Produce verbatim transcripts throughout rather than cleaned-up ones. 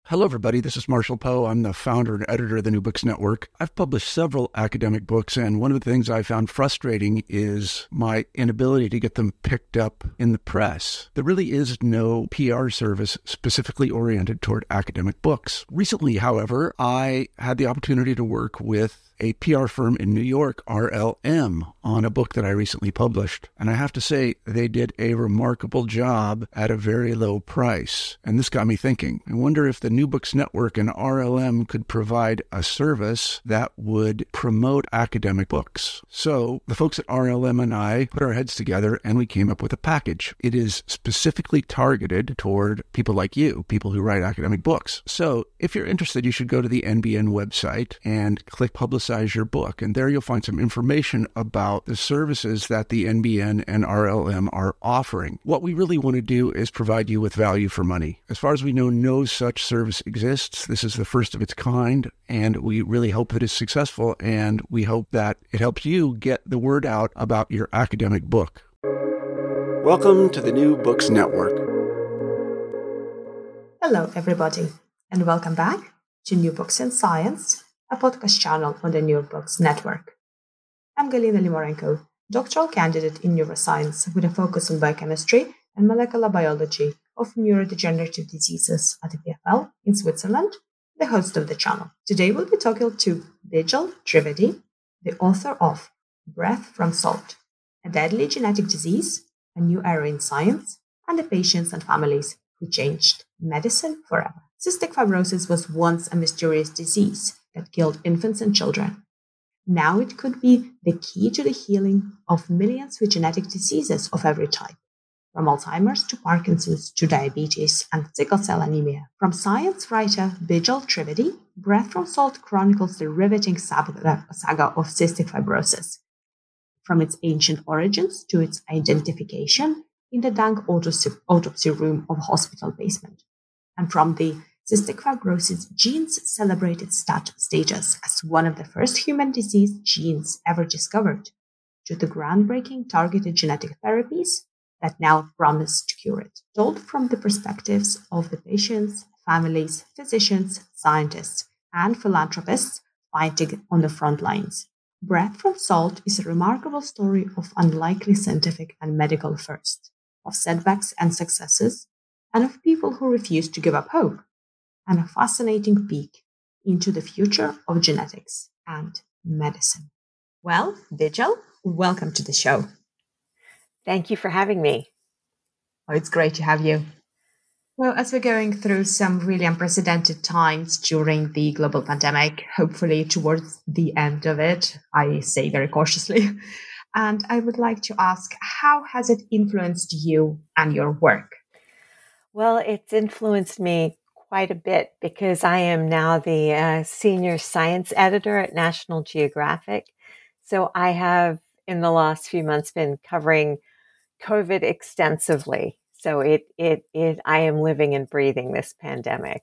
Hello, everybody. This is Marshall Poe. I'm the founder and editor of the New Books Network. I've published several academic books, and one of the things I found frustrating is my inability to get them picked up in the press. There really is no P R service specifically oriented toward academic books. Recently, however, I had the opportunity to work with a P R firm in New York, R L M, on a book that I recently published. And I have to say, they did a remarkable job at a very low price. And this got me thinking. I wonder if the New Books Network and R L M could provide a service that would promote academic books. So the folks at R L M and I put our heads together and we came up with a package. It is specifically targeted toward people like you, people who write academic books. So if you're interested, you should go to the N B N website and click Publicize your book. And there you'll find some information about the services that the N B N and R L M are offering. What we really want to do is provide you with value for money. As far as we know, no such service exists. This is the first of its kind, and we really hope that it's successful, and we hope that it helps you get the word out about your academic book. Welcome to the New Books Network. Hello, everybody, and welcome back to New Books in Science, a podcast channel on the New Books Network. I'm Galina Limorenko, doctoral candidate in neuroscience with a focus on biochemistry and molecular biology of neurodegenerative diseases at the P F L in Switzerland, the host of the channel. Today we'll be talking to Bijal Trivedi, the author of Breath from Salt, a deadly genetic disease, a new era in science, and the patients and families who changed medicine forever. Cystic fibrosis was once a mysterious disease that killed infants and children. Now it could be the key to the healing of millions with genetic diseases of every type, from Alzheimer's to Parkinson's to diabetes and sickle cell anemia. From science writer Bijal Trivedi, Breath from Salt chronicles the riveting saga of cystic fibrosis, from its ancient origins to its identification in the dank autopsy, autopsy room of a hospital basement, and from the cystic fibrosis gene's celebrated stat- status as one of the first human disease genes ever discovered, to the groundbreaking targeted genetic therapies that now promise to cure it, told from the perspectives of the patients, families, physicians, scientists, and philanthropists fighting on the front lines. Breath from Salt is a remarkable story of unlikely scientific and medical firsts, of setbacks and successes, and of people who refuse to give up hope, and a fascinating peek into the future of genetics and medicine. Well, Bijal, welcome to the show. Thank you for having me. Oh, it's great to have you. Well, as we're going through some really unprecedented times during the global pandemic, hopefully towards the end of it, I say very cautiously, and I would like to ask, how has it influenced you and your work? Well, it's influenced me quite a bit because I am now the uh, senior science editor at National Geographic. So I have, in the last few months, been covering COVID extensively. So it, it, it, I am living and breathing this pandemic.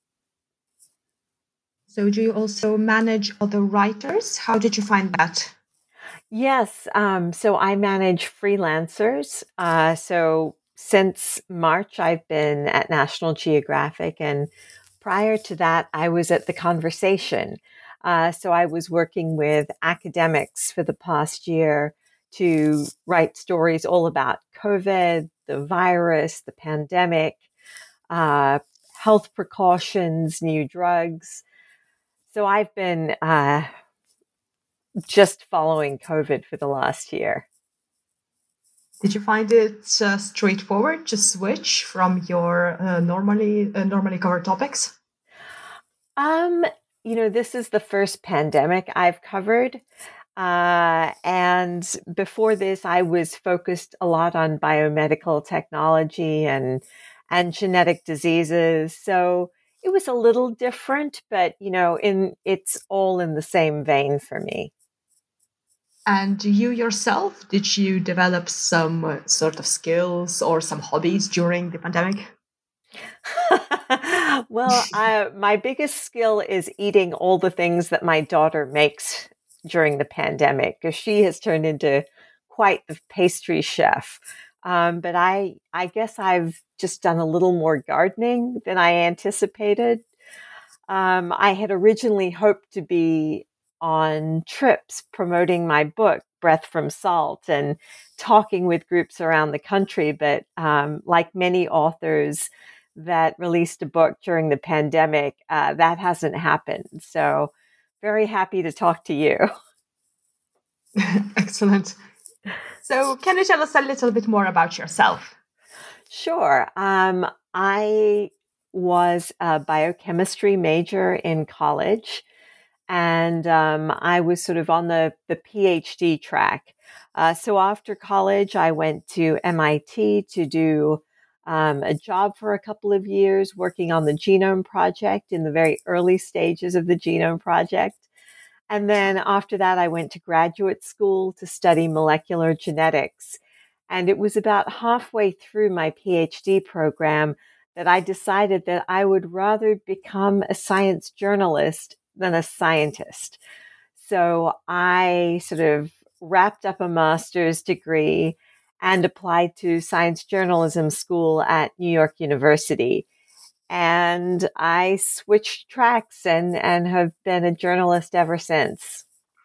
So do you also manage other writers? How did you find that? Yes. Um, so I manage freelancers. Uh, so Since March, I've been at National Geographic, and prior to that, I was at The Conversation. Uh, so I was working with academics for the past year to write stories all about COVID, the virus, the pandemic, uh, health precautions, new drugs. So I've been uh, just following COVID for the last year. Did you find it uh, straightforward to switch from your uh, normally uh, normally covered topics? Um, you know, this is the first pandemic I've covered. Uh, and before this, I was focused a lot on biomedical technology and and genetic diseases. So it was a little different, but, you know, in it's all in the same vein for me. And you yourself, did you develop some uh, sort of skills or some hobbies during the pandemic? Well, uh, my biggest skill is eating all the things that my daughter makes during the pandemic, because she has turned into quite the pastry chef. Um, but I, I guess I've just done a little more gardening than I anticipated. Um, I had originally hoped to be on trips promoting my book, Breath from Salt, and talking with groups around the country. But um, like many authors that released a book during the pandemic, uh, that hasn't happened. So very happy to talk to you. Excellent. So can you tell us a little bit more about yourself? Sure. Um, I was a biochemistry major in college, and um, I was sort of on the, the PhD track. Uh, so after college, I went to M I T to do um, a job for a couple of years working on the Genome Project in the very early stages of the Genome Project. And then after that, I went to graduate school to study molecular genetics. And it was about halfway through my PhD program that I decided that I would rather become a science journalist than a scientist. So I sort of wrapped up a master's degree and applied to science journalism school at New York University. And I switched tracks and, and have been a journalist ever since.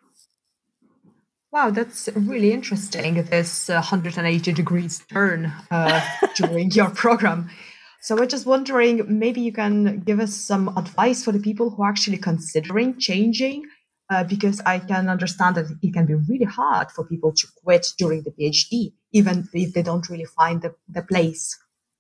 Wow, that's really interesting, this uh, one hundred eighty degrees turn uh, during your program. So we're just wondering, maybe you can give us some advice for the people who are actually considering changing, uh, because I can understand that it can be really hard for people to quit during the PhD, even if they don't really find the, the place.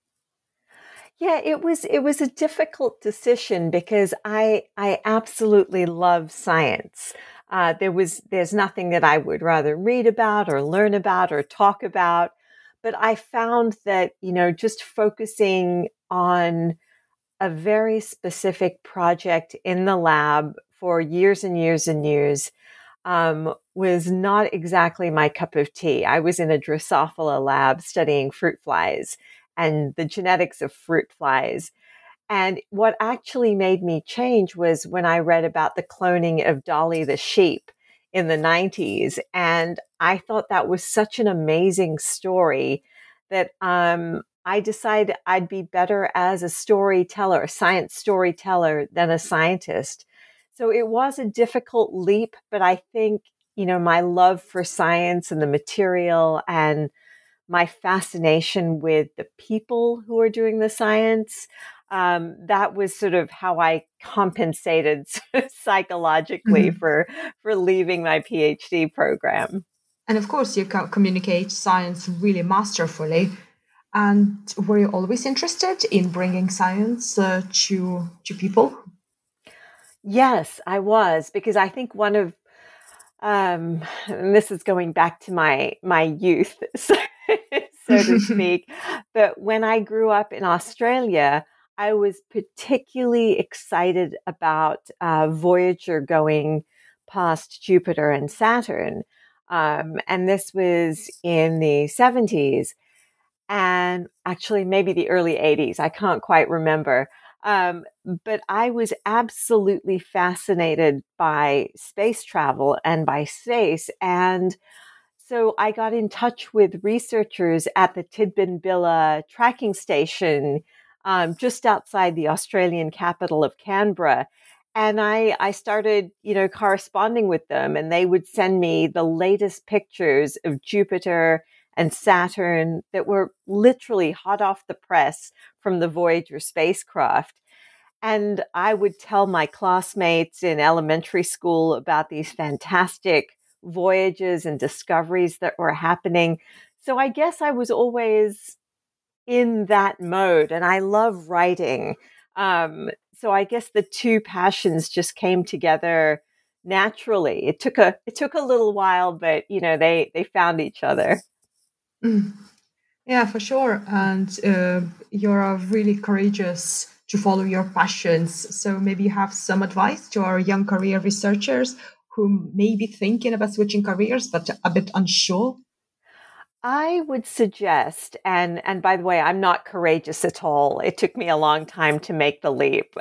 Yeah, it was it was a difficult decision because I I absolutely love science. Uh, there was there's nothing that I would rather read about or learn about or talk about, but I found that, you know, just focusing on a very specific project in the lab for years and years and years um, was not exactly my cup of tea. I was in a Drosophila lab studying fruit flies and the genetics of fruit flies. And what actually made me change was when I read about the cloning of Dolly the sheep in the nineties. And I thought that was such an amazing story that um, I decided I'd be better as a storyteller, a science storyteller, than a scientist. So it was a difficult leap, but I think, you know, my love for science and the material and my fascination with the people who are doing the science, um, that was sort of how I compensated psychologically mm-hmm. for for leaving my PhD program. And of course, you can communicate science really masterfully. And were you always interested in bringing science uh, to to people? Yes, I was, because I think one of um, and this is going back to my my youth, so, so to speak. But when I grew up in Australia, I was particularly excited about uh, Voyager going past Jupiter and Saturn. Um, and this was in the seventies and actually maybe the early eighties. I can't quite remember. Um, but I was absolutely fascinated by space travel and by space. And so I got in touch with researchers at the Tidbinbilla tracking station um, just outside the Australian capital of Canberra. And I, I started, you know, corresponding with them, and they would send me the latest pictures of Jupiter and Saturn that were literally hot off the press from the Voyager spacecraft. And I would tell my classmates in elementary school about these fantastic voyages and discoveries that were happening. So I guess I was always in that mode, and I love writing. Um, so I guess the two passions just came together naturally. It took a it took a little while, but you know, they they found each other. Mm. Yeah, for sure. And uh, you're really courageous to follow your passions. So maybe you have some advice to our young career researchers who may be thinking about switching careers, but a bit unsure. I would suggest, and and by the way, I'm not courageous at all. It took me a long time to make the leap.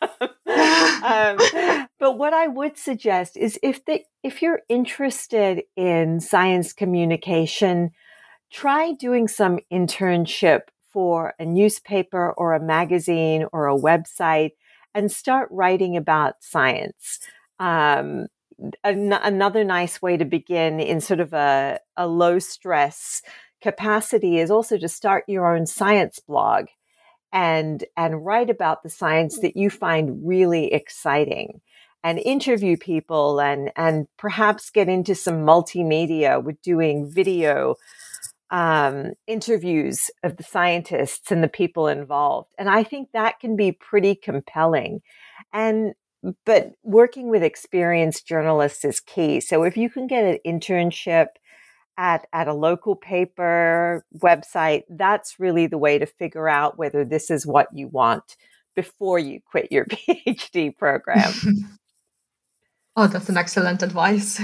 um, but what I would suggest is if the if you're interested in science communication, try doing some internship for a newspaper or a magazine or a website and start writing about science. Um, an- another nice way to begin in sort of a, a low stress capacity is also to start your own science blog and, and write about the science that you find really exciting, and interview people, and, and perhaps get into some multimedia with doing video um, interviews of the scientists and the people involved. And I think that can be pretty compelling. And but working with experienced journalists is key. So if you can get an internship at, at a local paper website, that's really the way to figure out whether this is what you want before you quit your PhD program. Oh, that's an excellent advice.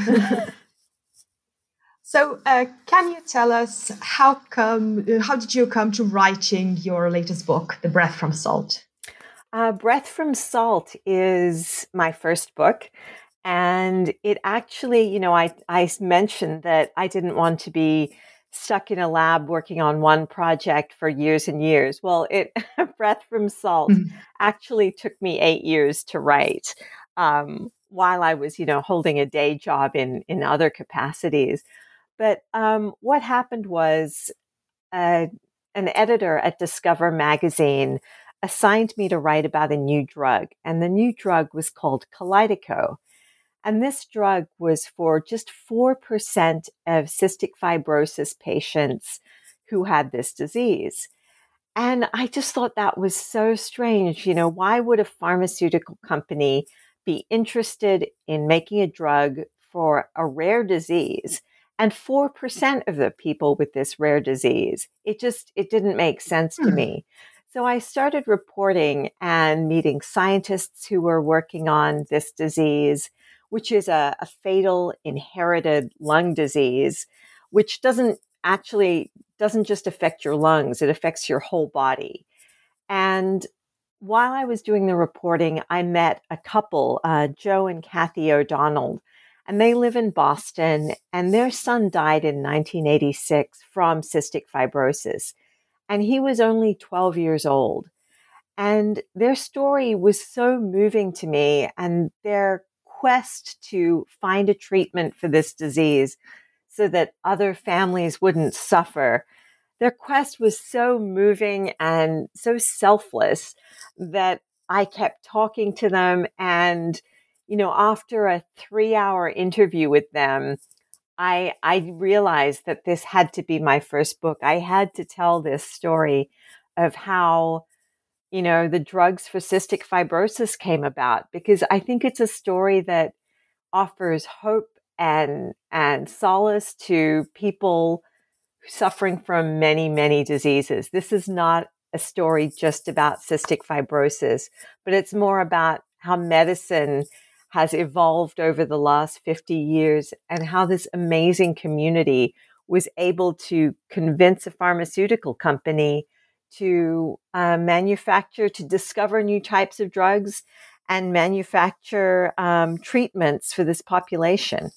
So, uh, can you tell us how come? How did you come to writing your latest book, The Breath from Salt? Uh, Breath from Salt is my first book. And it actually, you know, I, I mentioned that I didn't want to be stuck in a lab working on one project for years and years. Well, it Breath from Salt mm-hmm. actually took me eight years to write, um, while I was, you know, holding a day job in, in other capacities. But um, what happened was uh, an editor at Discover magazine assigned me to write about a new drug. And the new drug was called Kalydeco. And this drug was for just four percent of cystic fibrosis patients who had this disease. And I just thought that was so strange. You know, why would a pharmaceutical company be interested in making a drug for a rare disease and four percent of the people with this rare disease? It just, it didn't make sense to me. So I started reporting and meeting scientists who were working on this disease, which is a, a fatal inherited lung disease, which doesn't actually, doesn't just affect your lungs, it affects your whole body. And while I was doing the reporting, I met a couple, uh, Joe and Kathy O'Donnell, and they live in Boston, and their son died in nineteen eighty-six from cystic fibrosis, and he was only twelve years old. And their story was so moving to me, and their quest to find a treatment for this disease so that other families wouldn't suffer. Their quest was so moving and so selfless that I kept talking to them. And, you know, after a three hour interview with them, I, I realized that this had to be my first book. I had to tell this story of how, you know, the drugs for cystic fibrosis came about, because I think it's a story that offers hope and, and solace to people suffering from many, many diseases. This is not a story just about cystic fibrosis, but it's more about how medicine has evolved over the last fifty years and how this amazing community was able to convince a pharmaceutical company to uh, manufacture, to discover new types of drugs and manufacture um, treatments for this population.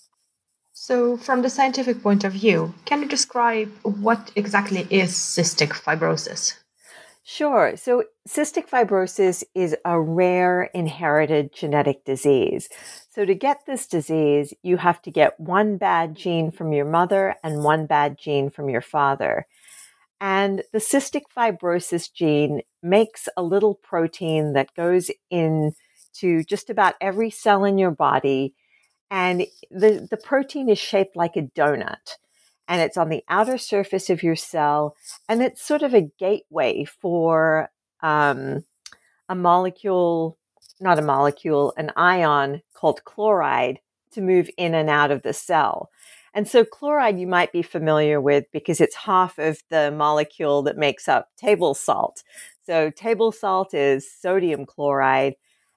So from the scientific point of view, can you describe what exactly is cystic fibrosis? Sure. So cystic fibrosis is a rare inherited genetic disease. So to get this disease, you have to get one bad gene from your mother and one bad gene from your father. And the cystic fibrosis gene makes a little protein that goes into just about every cell in your body. And the, the protein is shaped like a donut. And it's on the outer surface of your cell. And it's sort of a gateway for um, a molecule, not a molecule, an ion called chloride to move in and out of the cell. And so chloride you might be familiar with because it's half of the molecule that makes up table salt. So table salt is sodium chloride,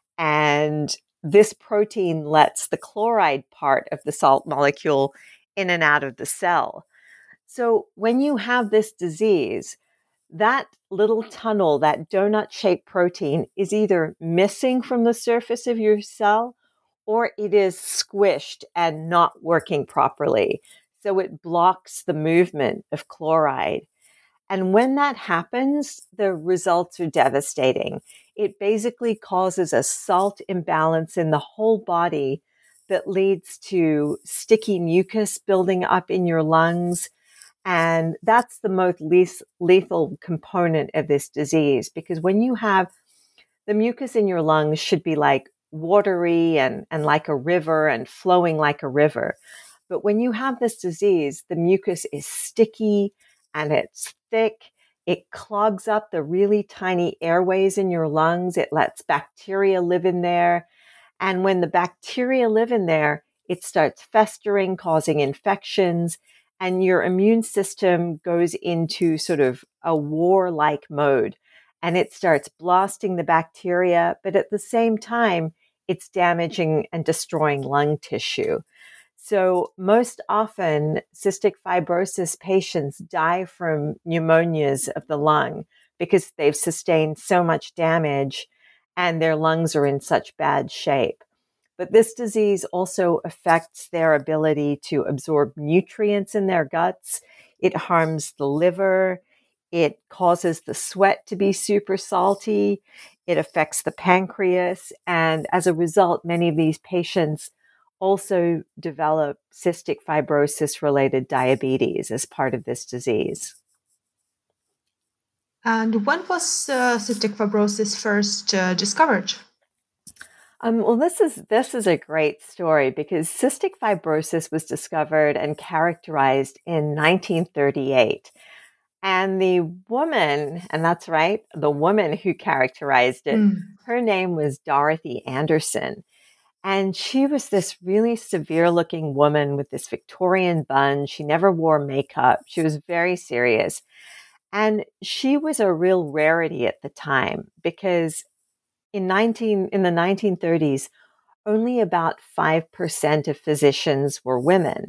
and this protein lets the chloride part of the salt molecule in and out of the cell. So when you have this disease, that little tunnel, that donut-shaped protein is either missing from the surface of your cell or it is squished and not working properly. So it blocks the movement of chloride. And when that happens, the results are devastating. It basically causes a salt imbalance in the whole body that leads to sticky mucus building up in your lungs. And that's the most lethal component of this disease, because when you have the mucus in your lungs should be like watery and, and like a river and flowing like a river. But when you have this disease, the mucus is sticky and it's thick. It clogs up the really tiny airways in your lungs. It lets bacteria live in there. And when the bacteria live in there, it starts festering, causing infections, and your immune system goes into sort of a war-like mode. And it starts blasting the bacteria, but at the same time, it's damaging and destroying lung tissue. So most often, cystic fibrosis patients die from pneumonias of the lung because they've sustained so much damage and their lungs are in such bad shape. But this disease also affects their ability to absorb nutrients in their guts. It harms the liver. It causes the sweat to be super salty. It affects the pancreas. And as a result, many of these patients also develop cystic fibrosis-related diabetes as part of this disease. And when was uh, cystic fibrosis first uh, discovered? Um, well, this is this is a great story because cystic fibrosis was discovered and characterized in nineteen thirty-eight. And the woman, and that's right, the woman who characterized it, mm. her name was Dorothy Anderson. And she was this really severe-looking woman with this Victorian bun. She never wore makeup. She was very serious. And she was a real rarity at the time because in nineteen in the nineteen thirties, only about five percent of physicians were women.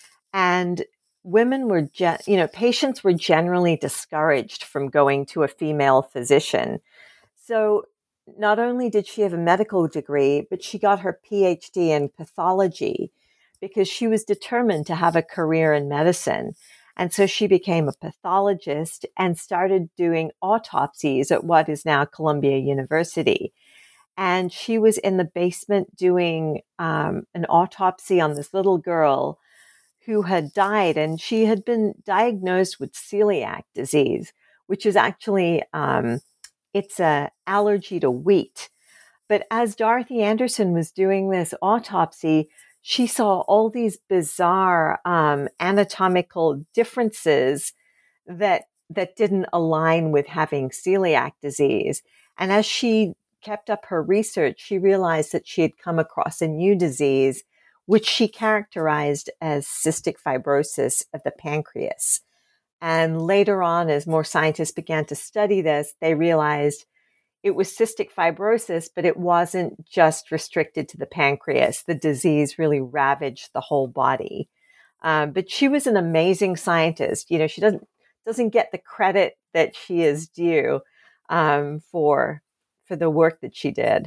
And women were, ge- you know, patients were generally discouraged from going to a female physician. So not only did she have a medical degree, but she got her P H D in pathology because she was determined to have a career in medicine. And so she became a pathologist and started doing autopsies at what is now Columbia University. And she was in the basement doing um, an autopsy on this little girl who had died. And she had been diagnosed with celiac disease, which is actually, um, it's an allergy to wheat. But as Dorothy Anderson was doing this autopsy, she saw all these bizarre um, anatomical differences that that didn't align with having celiac disease. And as she kept up her research, she realized that she had come across a new disease, which she characterized as cystic fibrosis of the pancreas. And later on, as more scientists began to study this, they realized it was cystic fibrosis, but it wasn't just restricted to the pancreas. The disease really ravaged the whole body. Um, but she was an amazing scientist. You know, she doesn't doesn't get the credit that she is due um, for for the work that she did.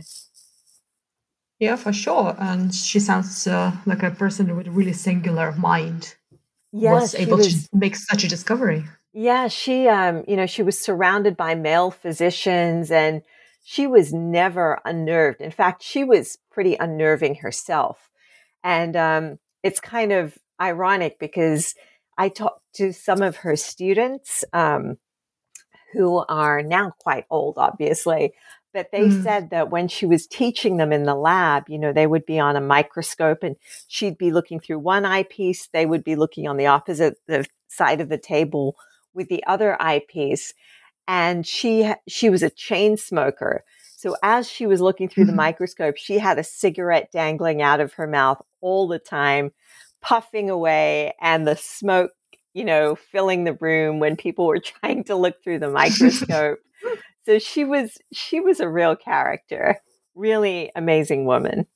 Yeah, for sure. And she sounds uh, like a person with a really singular mind. Yes, was able was, to make such a discovery. Yeah, she, um, you know, she was surrounded by male physicians and she was never unnerved. In fact, she was pretty unnerving herself. And um, it's kind of ironic because I talked to some of her students um, who are now quite old, obviously, but they mm. said that when she was teaching them in the lab, you know, they would be on a microscope and she'd be looking through one eyepiece. They would be looking on the opposite the side of the table with the other eyepiece. And she, she was a chain smoker. So as she was looking through mm-hmm. the microscope, she had a cigarette dangling out of her mouth all the time, puffing away, and the smoke, you know, filling the room when people were trying to look through the microscope. So she was she was a real character, really amazing woman.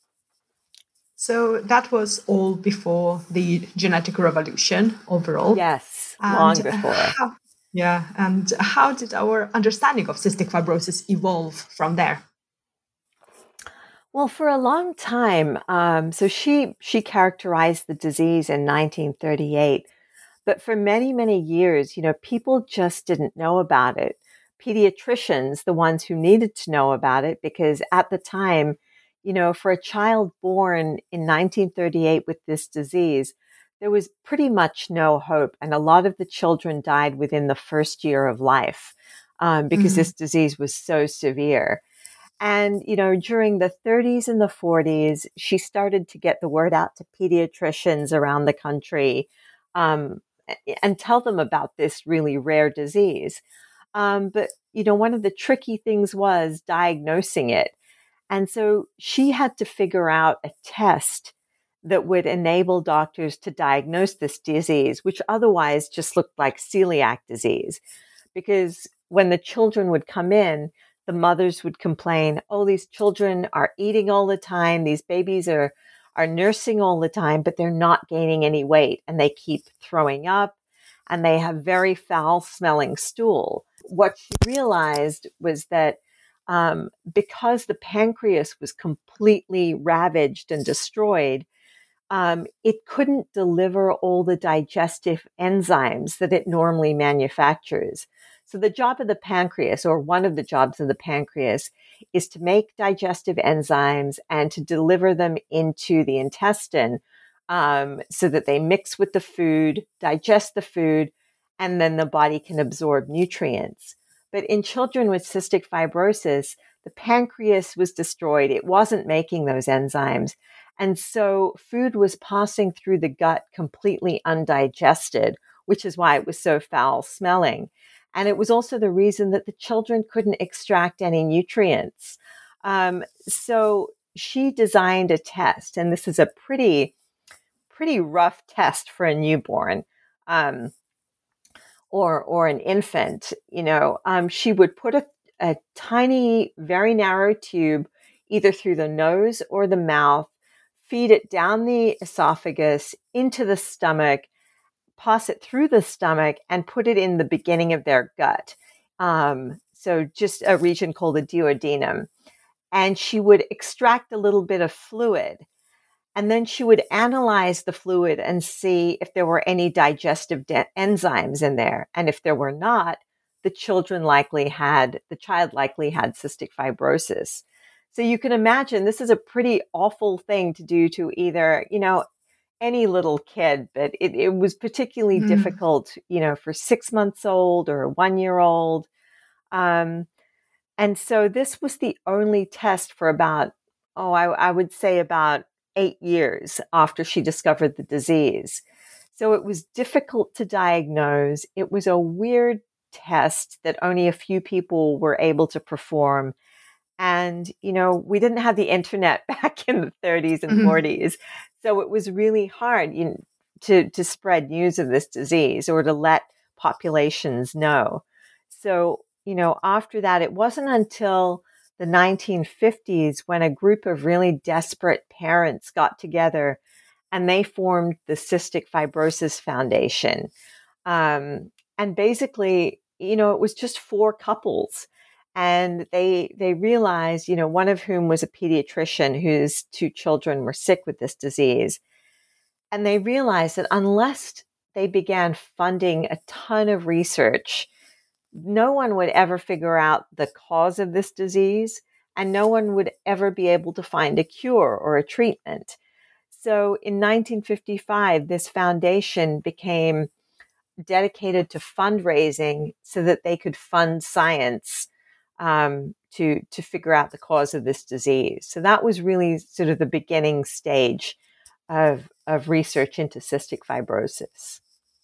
So that was all before the genetic revolution overall. Yes, and long before. How, yeah, and how did our understanding of cystic fibrosis evolve from there? Well, for a long time, um, so she she characterized the disease in nineteen thirty-eight, but for many, many years, you know, people just didn't know about it pediatricians the ones who needed to know about it, because at the time, you know, for a child born in nineteen thirty-eight with this disease, there was pretty much no hope. And a lot of the children died within the first year of life um, because mm-hmm. this disease was so severe. And, you know, during the thirties and the forties, she started to get the word out to pediatricians around the country um, and tell them about this really rare disease. Um, but, you know, one of the tricky things was diagnosing it. And so she had to figure out a test that would enable doctors to diagnose this disease, which otherwise just looked like celiac disease. Because when the children would come in, the mothers would complain, oh, these children are eating all the time. These babies are, are nursing all the time, but they're not gaining any weight. And they keep throwing up and they have very foul smelling stool. What she realized was that um, because the pancreas was completely ravaged and destroyed, um, it couldn't deliver all the digestive enzymes that it normally manufactures. So the job of the pancreas, or one of the jobs of the pancreas, is to make digestive enzymes and to deliver them into the intestine um, so that they mix with the food, digest the food, and then the body can absorb nutrients. But in children with cystic fibrosis, the pancreas was destroyed. It wasn't making those enzymes. And so food was passing through the gut completely undigested, which is why it was so foul smelling. And it was also the reason that the children couldn't extract any nutrients. Um, so she designed a test, and this is a pretty, pretty rough test for a newborn. Um, or or an infant, you know, um, she would put a, a tiny, very narrow tube either through the nose or the mouth, feed it down the esophagus into the stomach, pass it through the stomach, and put it in the beginning of their gut. Um, so just a region called the duodenum. And she would extract a little bit of fluid. And then she would analyze the fluid and see if there were any digestive de- enzymes in there. And if there were not, the children likely had, the child likely had cystic fibrosis. So you can imagine this is a pretty awful thing to do to either, you know, any little kid, but it, it was particularly mm. difficult, you know, for six months old or a one year old. Um, and so this was the only test for about, oh, I, I would say about eight years after she discovered the disease. So it was difficult to diagnose. It was a weird test that only a few people were able to perform. And, you know, we didn't have the internet back in the thirties and mm-hmm. forties. So it was really hard you know, to, to spread news of this disease or to let populations know. So, you know, after that, it wasn't until the nineteen fifties when a group of really desperate parents got together and they formed the Cystic Fibrosis Foundation. Um, and basically, you know, it was just four couples. And they they realized, you know, one of whom was a pediatrician whose two children were sick with this disease. And they realized that unless they began funding a ton of research, no one would ever figure out the cause of this disease, and no one would ever be able to find a cure or a treatment. So in nineteen fifty-five, this foundation became dedicated to fundraising so that they could fund science um, to, to figure out the cause of this disease. So that was really sort of the beginning stage of, of research into cystic fibrosis.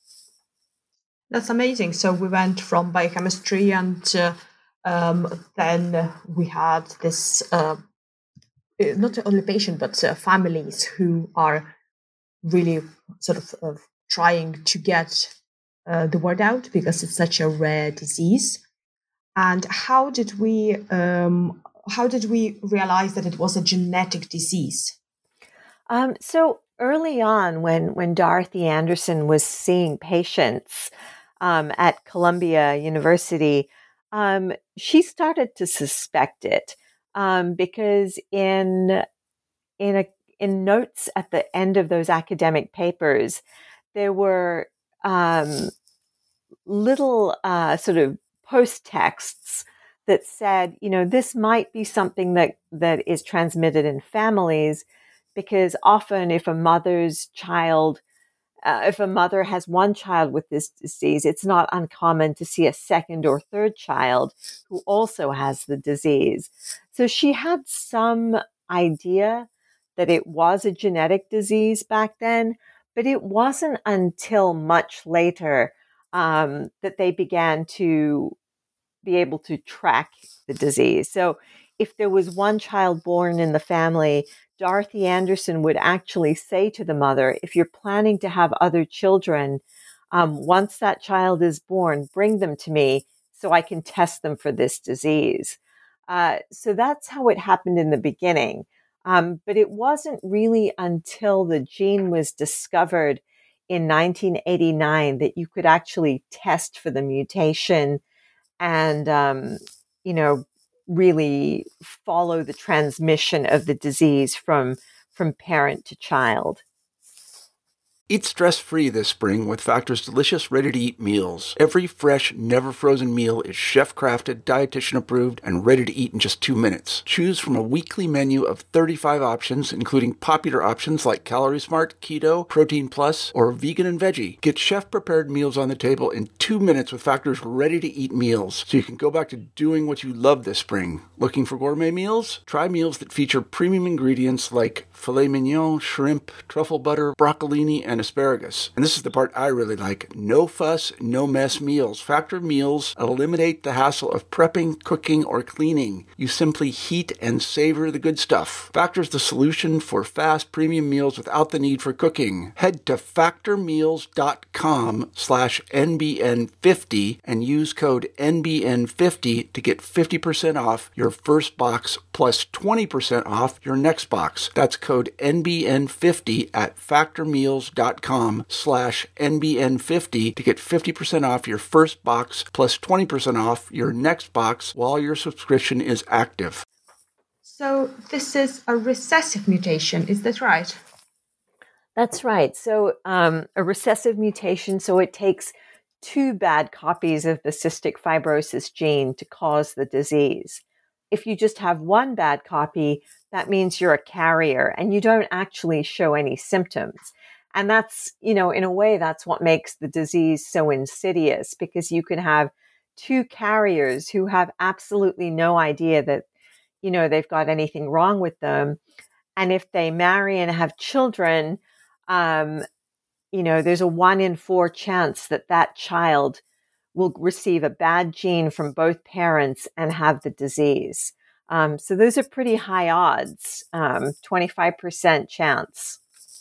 That's amazing. So we went from biochemistry and uh, um, then we had this, uh, not only patient, but uh, families who are really sort of uh, trying to get uh, the word out because it's such a rare disease. And how did we um, how did we realize that it was a genetic disease? Um, so early on, when when Dorothy Anderson was seeing patients um, at Columbia University, um, she started to suspect it um, because in in a in notes at the end of those academic papers, there were um, little uh, sort of post texts that said, you know, this might be something that, that is transmitted in families, because often if a mother's child, uh, if a mother has one child with this disease, it's not uncommon to see a second or third child who also has the disease. So she had some idea that it was a genetic disease back then, but it wasn't until much later um, that they began to be able to track the disease. So if there was one child born in the family, Dorothy Anderson would actually say to the mother, if you're planning to have other children, um, once that child is born, bring them to me so I can test them for this disease. Uh, so that's how it happened in the beginning. Um, but it wasn't really until the gene was discovered in nineteen eighty-nine that you could actually test for the mutation and, um, you know, really follow the transmission of the disease from, from parent to child. Eat stress-free this spring with Factor's delicious, ready-to-eat meals. Every fresh, never-frozen meal is chef-crafted, dietitian-approved, and ready to eat in just two minutes. Choose from a weekly menu of thirty-five options, including popular options like Calorie Smart, Keto, Protein Plus, or Vegan and Veggie. Get chef-prepared meals on the table in two minutes with Factor's ready-to-eat meals, so you can go back to doing what you love this spring. Looking for gourmet meals? Try meals that feature premium ingredients like filet mignon, shrimp, truffle butter, broccolini, and asparagus. And this is the part I really like. No fuss, no mess meals. Factor meals eliminate the hassle of prepping, cooking, or cleaning. You simply heat and savor the good stuff. Factor's the solution for fast premium meals without the need for cooking. Head to factormeals.com slash NBN50 and use code N B N fifty to get fifty percent off your first box plus twenty percent off your next box. That's code N B N fifty at factormeals.com slash N B N fifty to get fifty percent off your first box plus twenty percent off your next box while your subscription is active. So this is a recessive mutation, is that right? That's right. So um, a recessive mutation, so it takes two bad copies of the cystic fibrosis gene to cause the disease. If you just have one bad copy, that means you're a carrier and you don't actually show any symptoms. And that's, you know, in a way, that's what makes the disease so insidious, because you can have two carriers who have absolutely no idea that, you know, they've got anything wrong with them. And if they marry and have children, um, you know, there's a one in four chance that that child will receive a bad gene from both parents and have the disease. Um, so those are pretty high odds, um, twenty-five percent chance.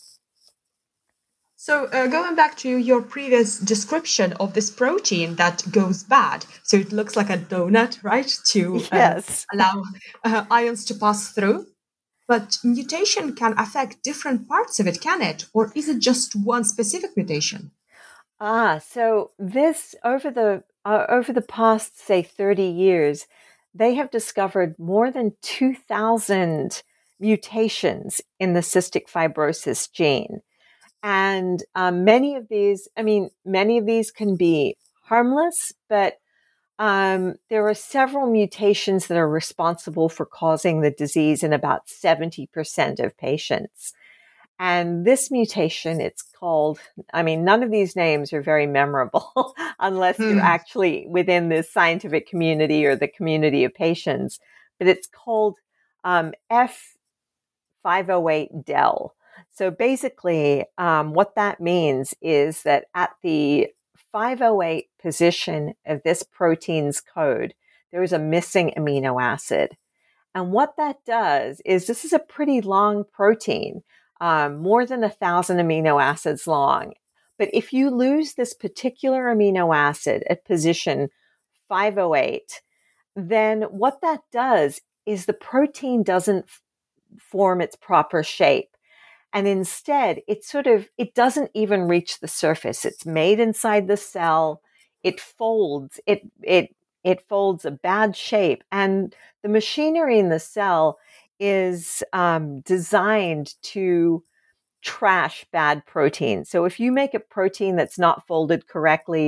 So uh, going back to your previous description of this protein that goes bad, so it looks like a donut, right, to uh, yes. allow uh, ions to pass through. But mutation can affect different parts of it, can it? Or is it just one specific mutation? Ah, so this over the uh, over the past, say, thirty years, they have discovered more than two thousand mutations in the cystic fibrosis gene. And um, many of these, I mean, many of these can be harmless, but um, there are several mutations that are responsible for causing the disease in about seventy percent of patients. And this mutation, it's called, I mean, none of these names are very memorable unless hmm. you're actually within the scientific community or the community of patients, but it's called um, F five oh eight del. So basically, um, what that means is that at the five oh eight position of this protein's code, there is a missing amino acid. And what that does is this is a pretty long protein, um, more than a thousand amino acids long. But if you lose this particular amino acid at position five oh eight, then what that does is the protein doesn't f- form its proper shape. And instead, it sort of, it doesn't even reach the surface. It's made inside the cell. It folds, it, it, it folds a bad shape. And the machinery in the cell is um, designed to trash bad protein. So if you make a protein that's not folded correctly,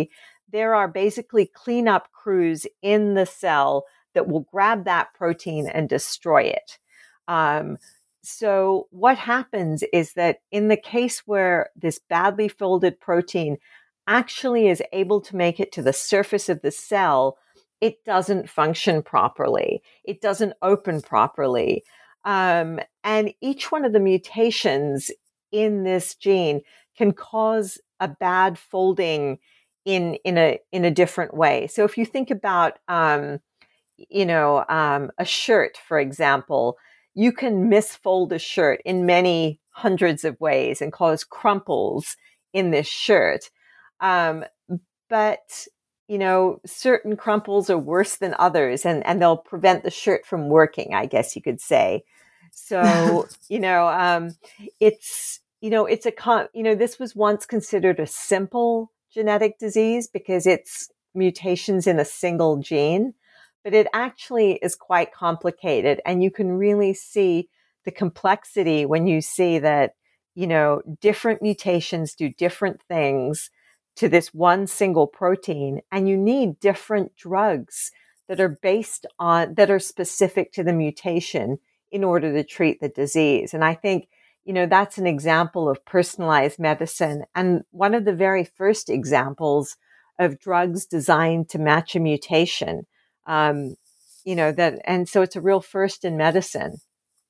there are basically cleanup crews in the cell that will grab that protein and destroy it. Um, so what happens is that in the case where this badly folded protein actually is able to make it to the surface of the cell, it doesn't function properly. It doesn't open properly. Um, and each one of the mutations in this gene can cause a bad folding in, in a, in a different way. So if you think about, um, you know, um, a shirt, for example, you can misfold a shirt in many hundreds of ways and cause crumples in this shirt. Um, but, you know, certain crumples are worse than others, and, and they'll prevent the shirt from working, I guess you could say. So, you know, um, it's, you know, it's a, con- you know, this was once considered a simple genetic disease because it's mutations in a single gene, but it actually is quite complicated. And you can really see the complexity when you see that, you know, different mutations do different things to this one single protein, and you need different drugs that are based on, that are specific to the mutation in order to treat the disease. And I think, you know, that's an example of personalized medicine. And one of the very first examples of drugs designed to match a mutation, um, you know, that, and so it's a real first in medicine.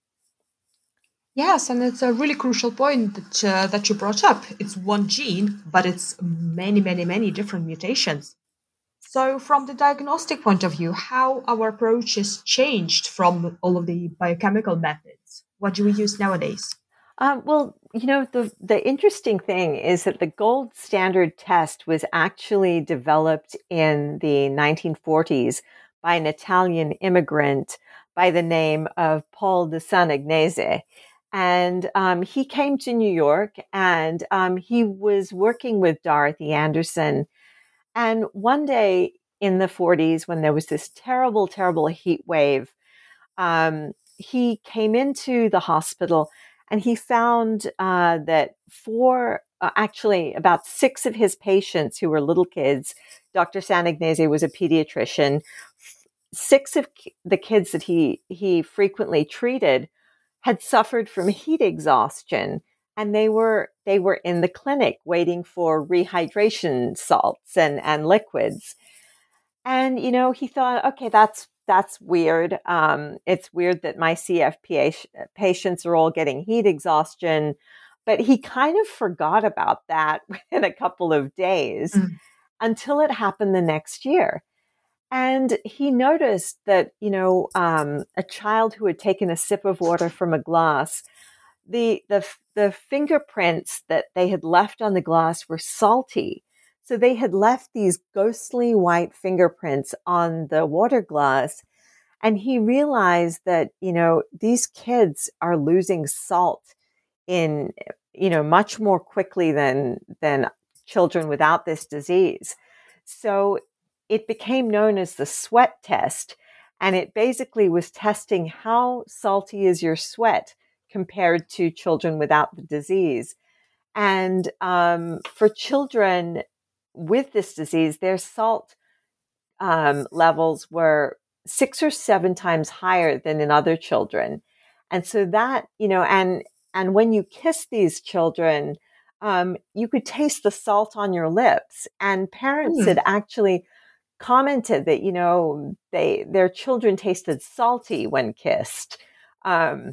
Yes, and it's a really crucial point that, uh, that you brought up. It's one gene, but it's many, many, many different mutations. So, from the diagnostic point of view, how our approach has changed from all of the biochemical methods? What do we use nowadays? Um, well, you know, the, the interesting thing is that the gold standard test was actually developed in the nineteen forties by an Italian immigrant by the name of Paul de Sanagnese. And um, he came to New York, and um, he was working with Dorothy Anderson. And one day in the forties, when there was this terrible, terrible heat wave, um, he came into the hospital and he found uh, that four, uh, actually about six of his patients who were little kids, Doctor Sanagnese was a pediatrician, six of the kids that he, he frequently treated had suffered from heat exhaustion. And they were they were in the clinic waiting for rehydration salts and, and liquids. And, you know, he thought, okay, that's that's weird. Um, it's weird that my C F P A patients are all getting heat exhaustion. But he kind of forgot about that within a couple of days mm. until it happened the next year. And he noticed that, you know, um, a child who had taken a sip of water from a glass, the the the fingerprints that they had left on the glass were salty. So they had left these ghostly white fingerprints on the water glass. And he realized that, you know, these kids are losing salt in, you know, much more quickly than, than children without this disease. So it became known as the sweat test. And it basically was testing how salty is your sweat compared to children without the disease. And um, for children with this disease, their salt um, levels were six or seven times higher than in other children. And so that, you know, and and when you kiss these children, um, you could taste the salt on your lips. And parents mm. had actually commented that, you know, they their children tasted salty when kissed. Um,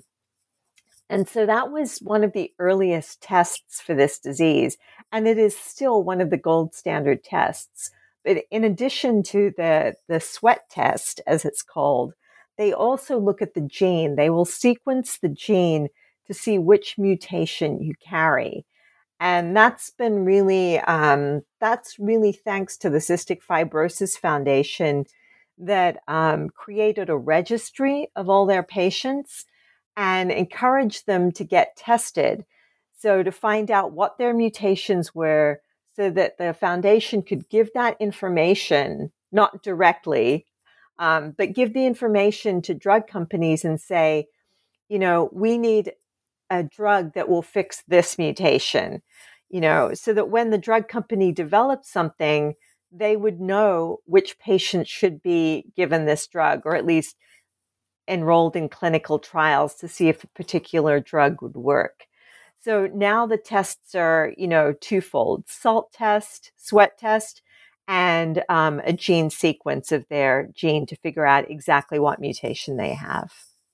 and so that was one of the earliest tests for this disease. And it is still one of the gold standard tests. But in addition to the, the sweat test, as it's called, they also look at the gene. They will sequence the gene to see which mutation you carry. And that's been really, um, that's really thanks to the Cystic Fibrosis Foundation that um, created a registry of all their patients and encouraged them to get tested. So to find out what their mutations were, so that the foundation could give that information, not directly, um, but give the information to drug companies and say, you know, we need a drug that will fix this mutation, you know, so that when the drug company develops something, they would know which patients should be given this drug, or at least enrolled in clinical trials to see if a particular drug would work. So now the tests are, you know, twofold: salt test, sweat test, and um, a gene sequence of their gene to figure out exactly what mutation they have.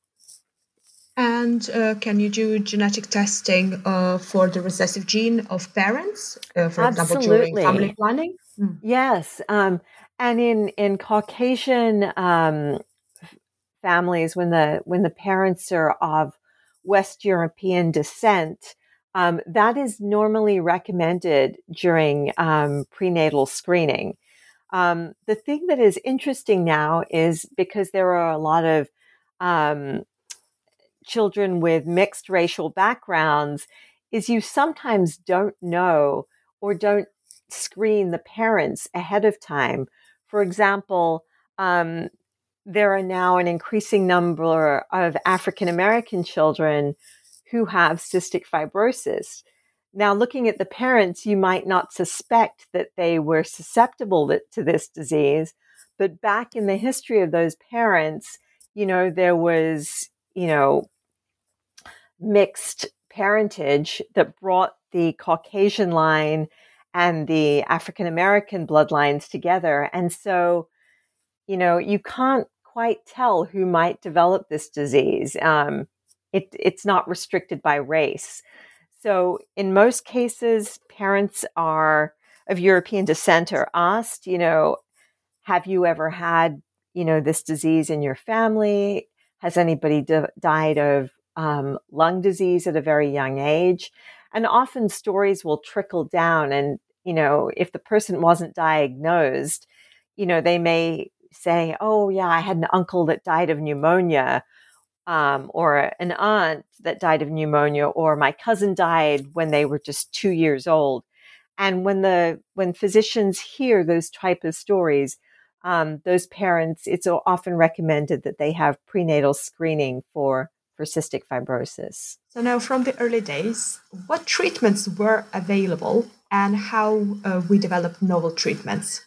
And uh, can you do genetic testing uh, for the recessive gene of parents, uh, for Absolutely. example, during family planning? Mm. Yes. Um, and in, in Caucasian um, families, when the when the parents are of West European descent, um, that is normally recommended during um, prenatal screening. Um, the thing that is interesting now is because there are a lot of um, children with mixed racial backgrounds, is you sometimes don't know or don't screen the parents ahead of time. For example, um, there are now an increasing number of African American children who have cystic fibrosis. Now, looking at the parents, you might not suspect that they were susceptible to this disease, but back in the history of those parents, you know, there was, you know, mixed parentage that brought the Caucasian line and the African American bloodlines together. And so, you know, you can't quite tell who might develop this disease. Um, it, it's not restricted by race. So in most cases, parents are of European descent are asked, you know, have you ever had, you know, this disease in your family? Has anybody d- died of um, lung disease at a very young age? And often stories will trickle down. And, you know, if the person wasn't diagnosed, you know, they may say, oh, yeah, I had an uncle that died of pneumonia, um, or an aunt that died of pneumonia, or my cousin died when they were just two years old. And when the when physicians hear those type of stories, um, those parents, it's often recommended that they have prenatal screening for, for cystic fibrosis. So now, from the early days, what treatments were available and how uh, we developed novel treatments?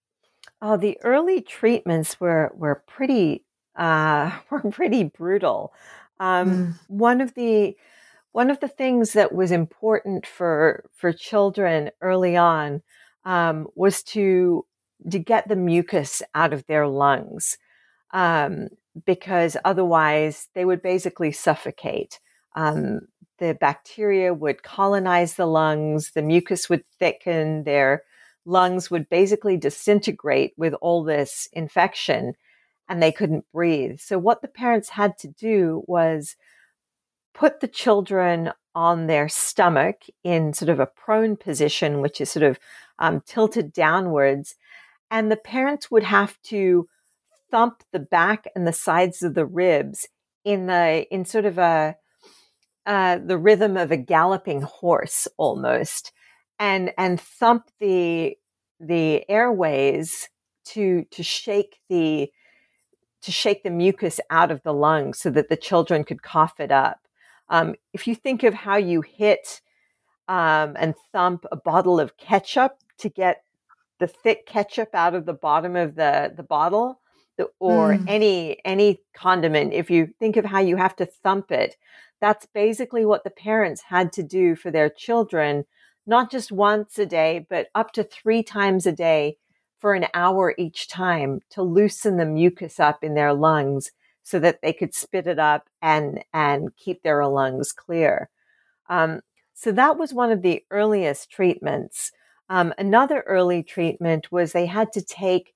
Oh, the early treatments were were pretty uh, were pretty brutal. Um, Mm. One of the one of the things that was important for for children early on um, was to to get the mucus out of their lungs, um, because otherwise they would basically suffocate. Um, the bacteria would colonize the lungs, the mucus would thicken, their lungs would basically disintegrate with all this infection, and they couldn't breathe. So what the parents had to do was put the children on their stomach in sort of a prone position, which is sort of um, tilted downwards. And the parents would have to thump the back and the sides of the ribs in the in sort of a uh, the rhythm of a galloping horse almost, and and thump the the airways to to shake the to shake the mucus out of the lungs so that the children could cough it up. Um, if you think of how you hit um, and thump a bottle of ketchup to get the thick ketchup out of the bottom of the, the bottle, the, or Mm. any any condiment, if you think of how you have to thump it, that's basically what the parents had to do for their children, not just once a day, but up to three times a day for an hour each time to loosen the mucus up in their lungs so that they could spit it up and, and keep their lungs clear. Um, so that was one of the earliest treatments. Um, another early treatment was they had to take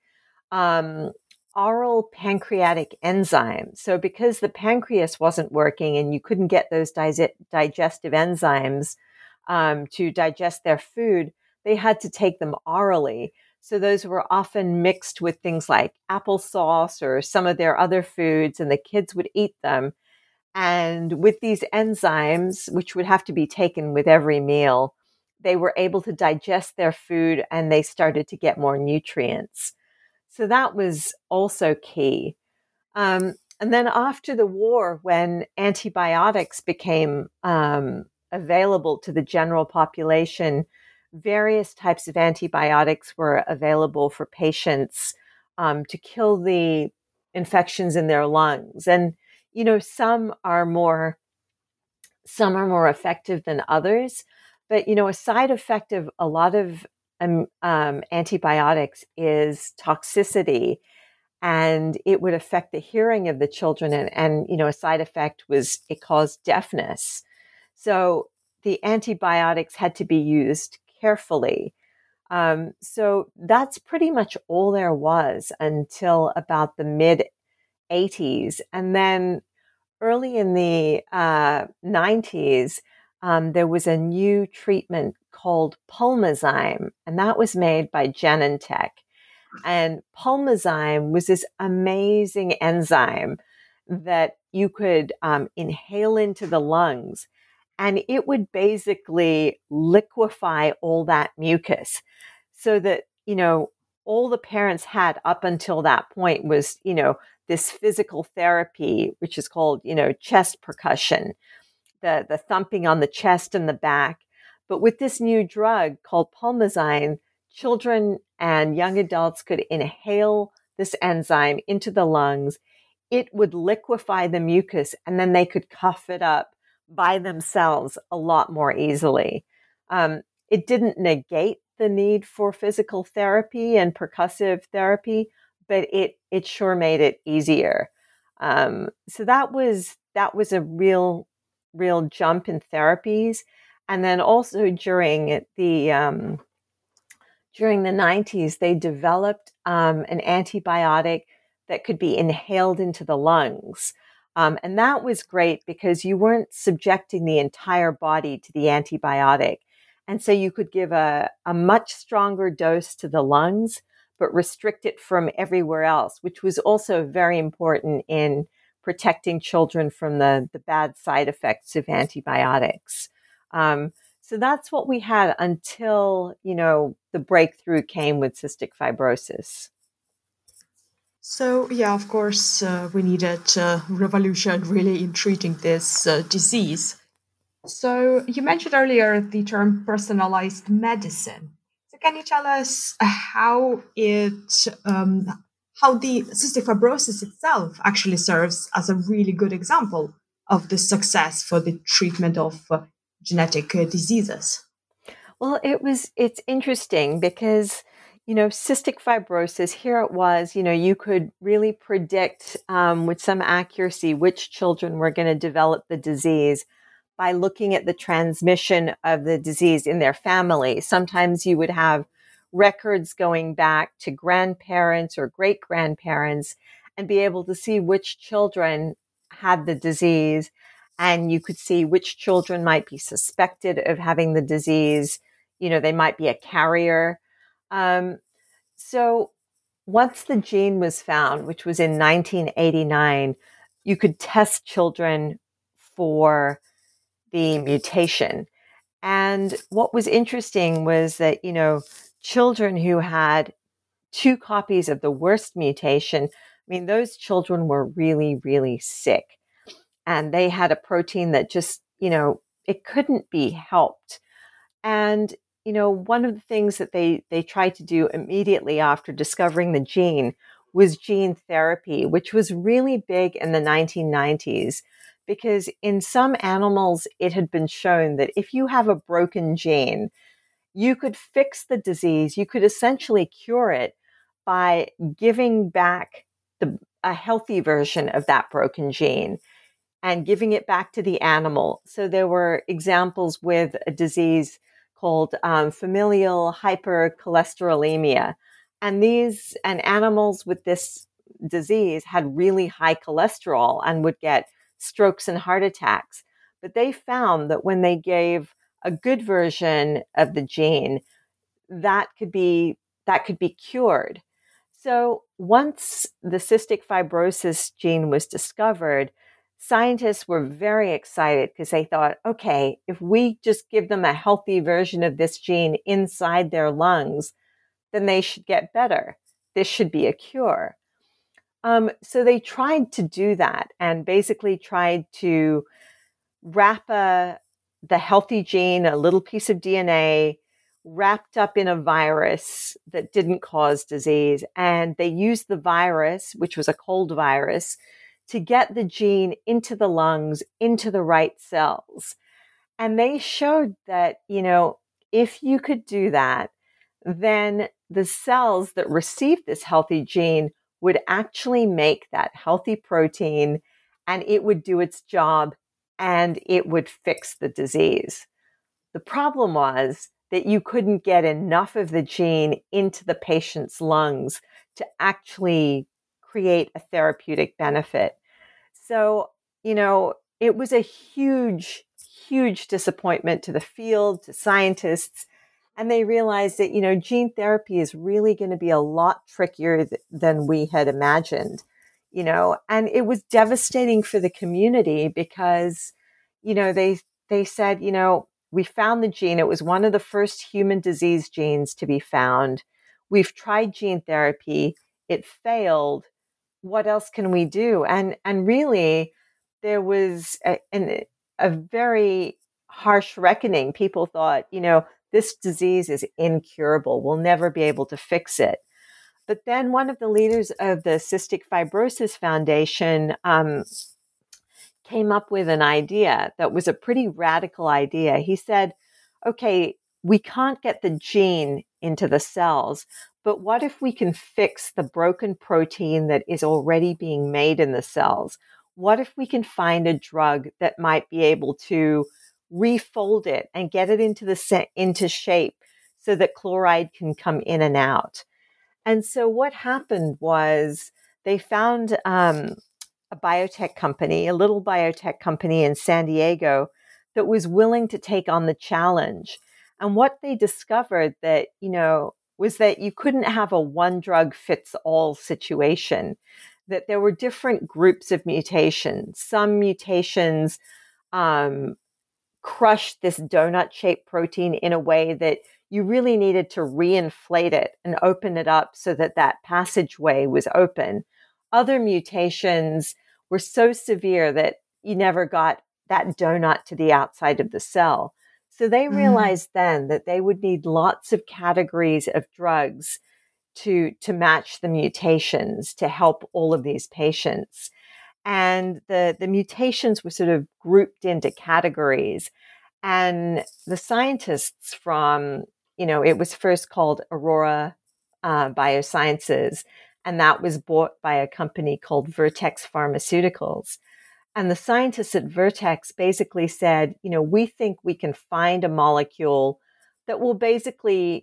um, oral pancreatic enzymes. So because the pancreas wasn't working and you couldn't get those di- digestive enzymes um, to digest their food, they had to take them orally. So those were often mixed with things like applesauce or some of their other foods, and the kids would eat them. And with these enzymes, which would have to be taken with every meal, they were able to digest their food and they started to get more nutrients. So that was also key. Um, and then after the war, when antibiotics became um, available to the general population, various types of antibiotics were available for patients um, to kill the infections in their lungs. And, you know, some are more, some are more effective than others. But, you know, a side effect of a lot of um, um, antibiotics is toxicity, and it would affect the hearing of the children. And, and, you know, a side effect was it caused deafness. So the antibiotics had to be used carefully. Um, so that's pretty much all there was until about the mid eighties. And then early in the uh, nineties, um, there was a new treatment called Pulmozyme, and that was made by Genentech. And Pulmozyme was this amazing enzyme that you could um, inhale into the lungs, and it would basically liquefy all that mucus so that, you know, all the parents had up until that point was, you know, this physical therapy, which is called, you know, chest percussion, the, the thumping on the chest and the back. But with this new drug called Pulmozyme, children and young adults could inhale this enzyme into the lungs. It would liquefy the mucus, and then they could cough it up by themselves a lot more easily. Um, it didn't negate the need for physical therapy and percussive therapy, but it it sure made it easier. Um, so that was that was a real real jump in therapies. And then also during the um, during the nineties, they developed um, an antibiotic that could be inhaled into the lungs. Um, and that was great because you weren't subjecting the entire body to the antibiotic. And so you could give a, a much stronger dose to the lungs, but restrict it from everywhere else, which was also very important in protecting children from the, the bad side effects of antibiotics. Um, so that's what we had until, you know, the breakthrough came with cystic fibrosis. So, yeah, of course, uh, we needed a revolution really in treating this uh, disease. So you mentioned earlier the term personalized medicine. So can you tell us how it, um, how the cystic fibrosis itself actually serves as a really good example of the success for the treatment of uh, genetic uh, diseases? Well, it was, it's interesting because, you know, cystic fibrosis, here it was, you know, you could really predict um, with some accuracy which children were going to develop the disease by looking at the transmission of the disease in their family. Sometimes you would have records going back to grandparents or great-grandparents and be able to see which children had the disease, and you could see which children might be suspected of having the disease. You know, they might be a carrier. Um, so once the gene was found, which was in nineteen eighty-nine, you could test children for the mutation. And what was interesting was that, you know, children who had two copies of the worst mutation, I mean, those children were really, really sick. And they had a protein that just, you know, it couldn't be helped. And, you know, one of the things that they, they tried to do immediately after discovering the gene was gene therapy, which was really big in the nineteen nineties. Because in some animals, it had been shown that if you have a broken gene, you could fix the disease. You could essentially cure it by giving back the, a healthy version of that broken gene and giving it back to the animal. So there were examples with a disease called um, familial hypercholesterolemia. And these, and animals with this disease had really high cholesterol and would get strokes and heart attacks. But they found that when they gave a good version of the gene, that could be that could be cured. So once the cystic fibrosis gene was discovered, scientists were very excited because they thought, okay, if we just give them a healthy version of this gene inside their lungs, then they should get better. This should be a cure. Um, so they tried to do that and basically tried to wrap a, the healthy gene, a little piece of D N A, wrapped up in a virus that didn't cause disease. And they used the virus, which was a cold virus, to get the gene into the lungs, into the right cells. And they showed that, you know, if you could do that, then the cells that received this healthy gene would actually make that healthy protein, and it would do its job and it would fix the disease. The problem was that you couldn't get enough of the gene into the patient's lungs to actually create a therapeutic benefit. So, you know, it was a huge, huge disappointment to the field, to scientists. And they realized that, you know, gene therapy is really going to be a lot trickier th- than we had imagined, you know, and it was devastating for the community because, you know, they, they said, you know, we found the gene. It was one of the first human disease genes to be found. We've tried gene therapy. It failed. What else can we do? And, and really there was a, an, a very harsh reckoning. People thought, you know, this disease is incurable. We'll never be able to fix it. But then one of the leaders of the Cystic Fibrosis Foundation um, came up with an idea that was a pretty radical idea. He said, okay, we can't get the gene into the cells, but what if we can fix the broken protein that is already being made in the cells? What if we can find a drug that might be able to refold it and get it into the into shape so that chloride can come in and out? And so what happened was they found um, a biotech company, a little biotech company in San Diego that was willing to take on the challenge. And what they discovered that, you know, was that you couldn't have a one drug fits all situation, that there were different groups of mutations. Some mutations um, crushed this donut shaped protein in a way that you really needed to reinflate it and open it up so that that passageway was open. Other mutations were so severe that you never got that donut to the outside of the cell. So they realized mm. then that they would need lots of categories of drugs to, to match the mutations to help all of these patients. And the, the mutations were sort of grouped into categories. And the scientists from, you know, it was first called Aurora uh, Biosciences, and that was bought by a company called Vertex Pharmaceuticals. And the scientists at Vertex basically said, you know, we think we can find a molecule that will basically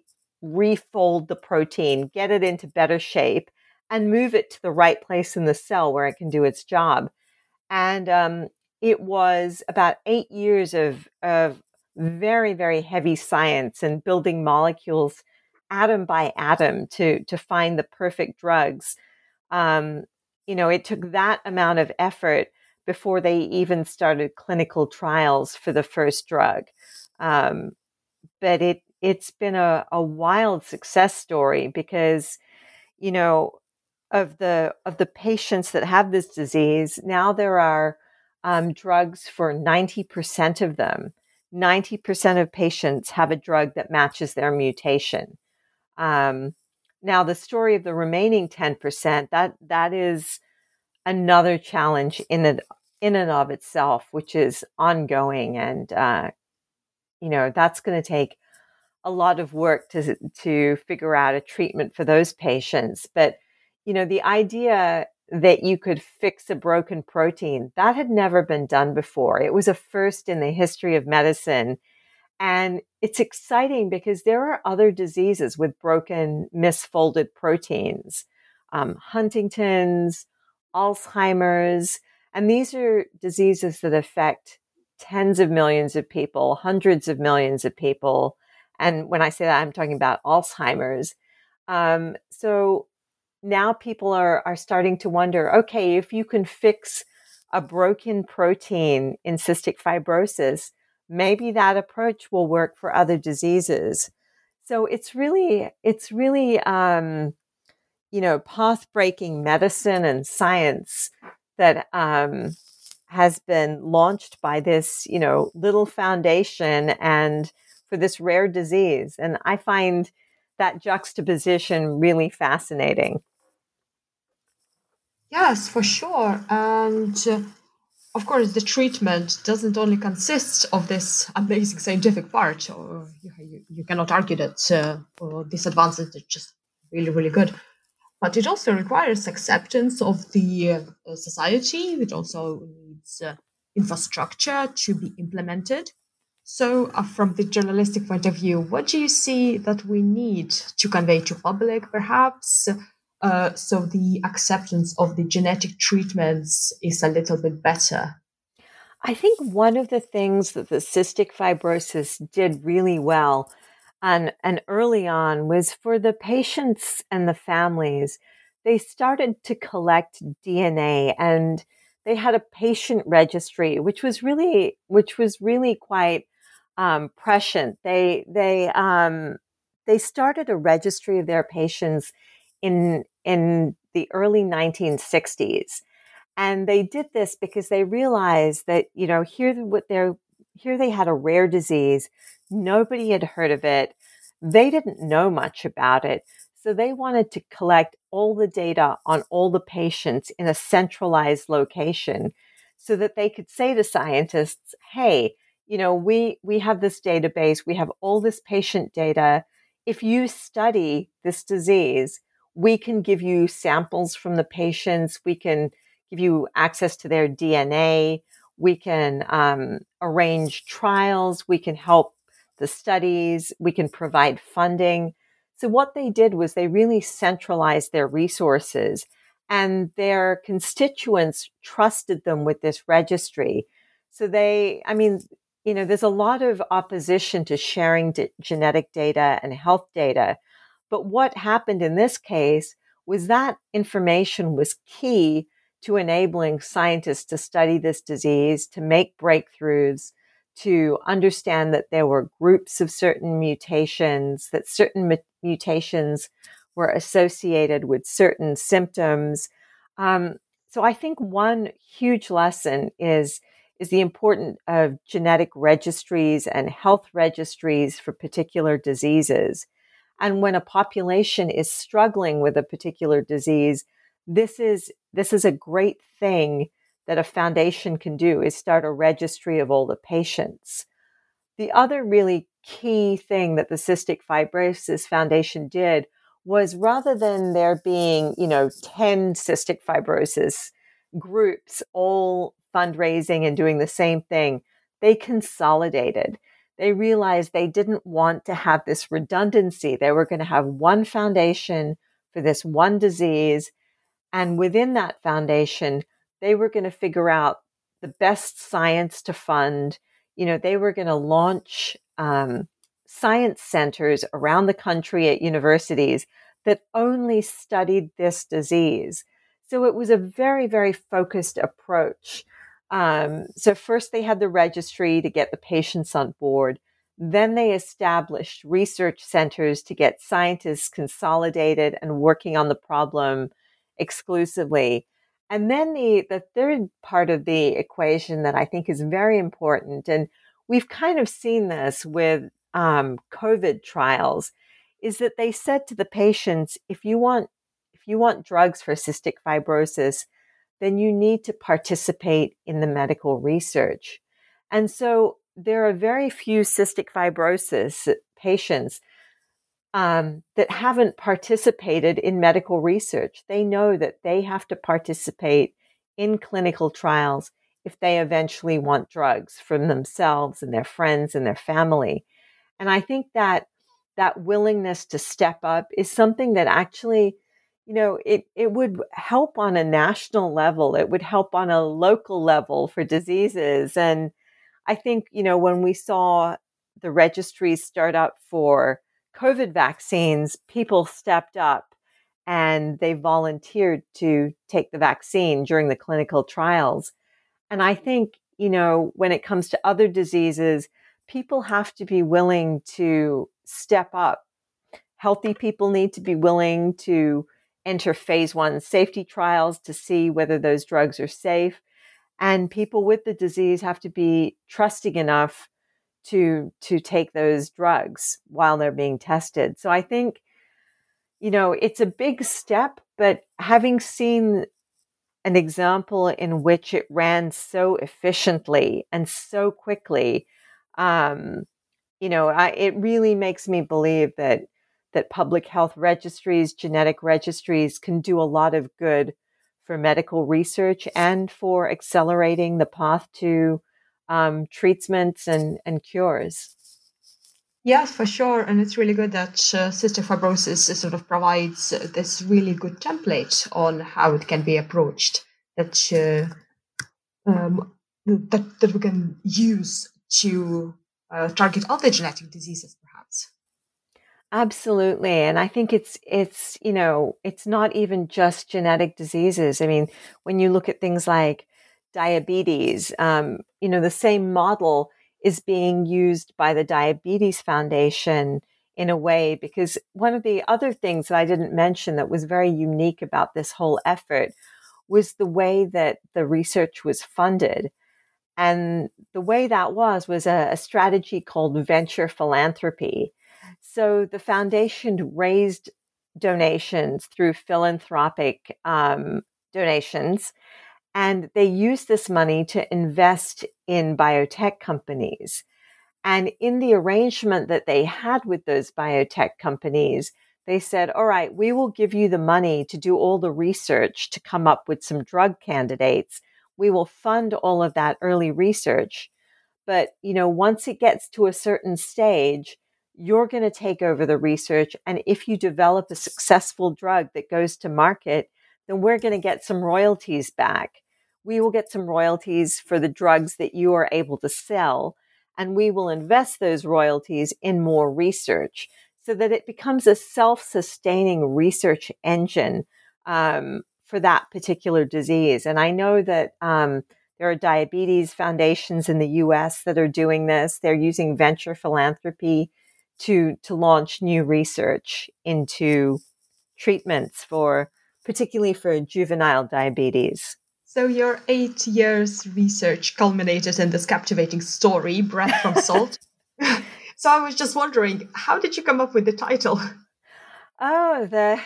refold the protein, get it into better shape, and move it to the right place in the cell where it can do its job. And um, it was about eight years of, of very, very heavy science and building molecules atom by atom to, to find the perfect drugs. Um, you know, it took that amount of effort before they even started clinical trials for the first drug. Um, but it, it's been a, a wild success story because, you know, of the, of the patients that have this disease, now there are um, drugs for ninety percent of them. ninety percent of patients have a drug that matches their mutation. Um, now, the story of the remaining ten percent, that that is another challenge in it, in and of itself, which is ongoing. And, uh, you know, that's going to take a lot of work to, to figure out a treatment for those patients. But, you know, the idea that you could fix a broken protein, that had never been done before. It was a first in the history of medicine. And it's exciting because there are other diseases with broken, misfolded proteins, um, Huntington's, Alzheimer's, and these are diseases that affect tens of millions of people, hundreds of millions of people. And when I say that, I'm talking about Alzheimer's. Um, so now people are, are starting to wonder, okay, if you can fix a broken protein in cystic fibrosis, maybe that approach will work for other diseases. So it's really, it's really, um, you know, path-breaking medicine and science that um, has been launched by this, you know, little foundation. And for for this rare disease. And I find that juxtaposition really fascinating. Yes, for sure. And uh, of course, the treatment doesn't only consist of this amazing scientific part, or you, you, you cannot argue that uh, these advances are just really, really good. But it also requires acceptance of the uh, society. It also needs uh, infrastructure to be implemented. So, uh, from the journalistic point of view, what do you see that we need to convey to public, perhaps, uh, so the acceptance of the genetic treatments is a little bit better? I think one of the things that the cystic fibrosis did really well and, and early on was for the patients and the families, they started to collect D N A, and they had a patient registry, which was really, which was really quite um, prescient. They, they, um, they started a registry of their patients in, in the early nineteen sixties. And they did this because they realized that, you know, here what they're here they had a rare disease. Nobody had heard of it. They didn't know much about it. So they wanted to collect all the data on all the patients in a centralized location so that they could say to scientists, hey, you know, we, we have this database. We have all this patient data. If you study this disease, we can give you samples from the patients. We can give you access to their D N A. We can um, arrange trials. We can help the studies. We can provide funding. So what they did was they really centralized their resources, and their constituents trusted them with this registry. So they, I mean, you know, there's a lot of opposition to sharing d- genetic data and health data. But what happened in this case was that information was key to enabling scientists to study this disease, to make breakthroughs, to understand that there were groups of certain mutations, that certain mu- mutations were associated with certain symptoms. Um, so I think one huge lesson is, is the importance of genetic registries and health registries for particular diseases. And when a population is struggling with a particular disease, this is this is a great thing that a foundation can do, is start a registry of all the patients. The other really key thing that the Cystic Fibrosis Foundation did was, rather than there being, you know, ten cystic fibrosis groups all fundraising and doing the same thing, they consolidated. They realized they didn't want to have this redundancy. They were going to have one foundation for this one disease. And within that foundation, they were going to figure out the best science to fund. You know, they were going to launch um, science centers around the country at universities that only studied this disease. So it was a very, very focused approach. Um, so first they had the registry to get the patients on board. Then they established research centers to get scientists consolidated and working on the problem exclusively. And then the, the third part of the equation that I think is very important, and we've kind of seen this with um, COVID trials, is that they said to the patients, if you want, if you want drugs for cystic fibrosis, then you need to participate in the medical research. And so there are very few cystic fibrosis patients Um, that haven't participated in medical research. They know that they have to participate in clinical trials if they eventually want drugs from themselves and their friends and their family. And I think that that willingness to step up is something that actually, you know, it, it would help on a national level. It would help on a local level for diseases. And I think, you know, when we saw the registries start up for COVID vaccines, people stepped up and they volunteered to take the vaccine during the clinical trials. And I think, you know, when it comes to other diseases, people have to be willing to step up. Healthy people need to be willing to enter phase one safety trials to see whether those drugs are safe. And people with the disease have to be trusting enough to to take those drugs while they're being tested. So I think, you know, it's a big step, but having seen an example in which it ran so efficiently and so quickly, um, you know, I, it really makes me believe that that public health registries, genetic registries can do a lot of good for medical research and for accelerating the path to um, treatments and, and cures. Yes, for sure. And it's really good that uh, cystic fibrosis sort of provides this really good template on how it can be approached that, uh, um, that, that we can use to uh, target other genetic diseases, perhaps. Absolutely. And I think it's, it's, you know, it's not even just genetic diseases. I mean, when you look at things like diabetes, um, you know, the same model is being used by the Diabetes Foundation in a way, because one of the other things that I didn't mention that was very unique about this whole effort was the way that the research was funded. And the way that was, was a, a strategy called venture philanthropy. So the foundation raised donations through philanthropic um, donations, and they used this money to invest in biotech companies. And in the arrangement that they had with those biotech companies, they said, all right, we will give you the money to do all the research to come up with some drug candidates. We will fund all of that early research. But, you know, once it gets to a certain stage, you're going to take over the research. And if you develop a successful drug that goes to market, then we're going to get some royalties back. We will get some royalties for the drugs that you are able to sell, and we will invest those royalties in more research so that it becomes a self-sustaining research engine um, for that particular disease. And I know that um, there are diabetes foundations in the U S that are doing this. They're using venture philanthropy to to launch new research into treatments for, particularly for juvenile diabetes. So your eight years research culminated in this captivating story, Breath from Salt. So I was just wondering, how did you come up with the title? Oh, the,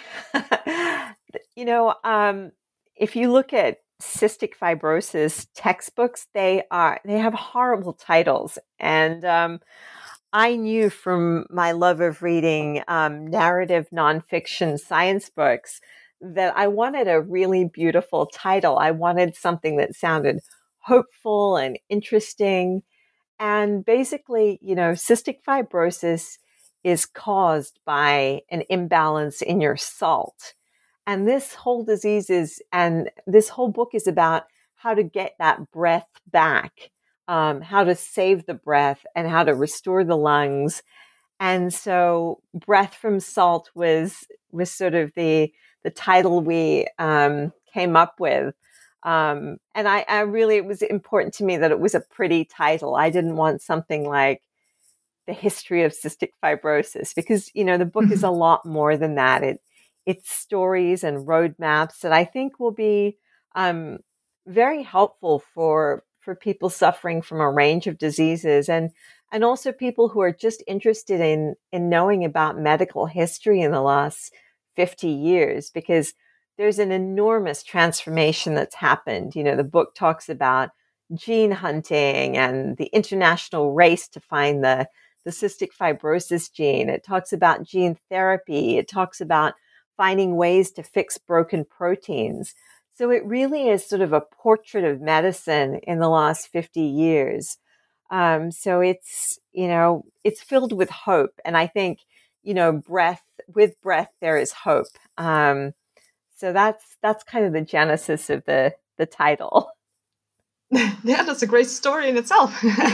you know, um, if you look at cystic fibrosis textbooks, they are, they have horrible titles. And um, I knew from my love of reading um, narrative nonfiction science books that I wanted a really beautiful title. I wanted something that sounded hopeful and interesting. And basically, you know, cystic fibrosis is caused by an imbalance in your salt. And this whole disease is, and this whole book is about how to get that breath back, um, how to save the breath and how to restore the lungs. And so Breath from Salt was, was sort of the, the title we um, came up with. Um, and I, I really, it was important to me that it was a pretty title. I didn't want something like The History of Cystic Fibrosis, because, you know, the book is a lot more than that. It, it's stories and roadmaps that I think will be um, very helpful for, for people suffering from a range of diseases, and, and also people who are just interested in, in knowing about medical history in the last fifty years, because there's an enormous transformation that's happened. You know, the book talks about gene hunting and the international race to find the, the cystic fibrosis gene. It talks about gene therapy. It talks about finding ways to fix broken proteins. So it really is sort of a portrait of medicine in the last fifty years. Um, so it's, you know, it's filled with hope. And I think, you know, breath, with breath, there is hope. Um, So that's that's kind of the genesis of the, the title. Yeah, that's a great story in itself.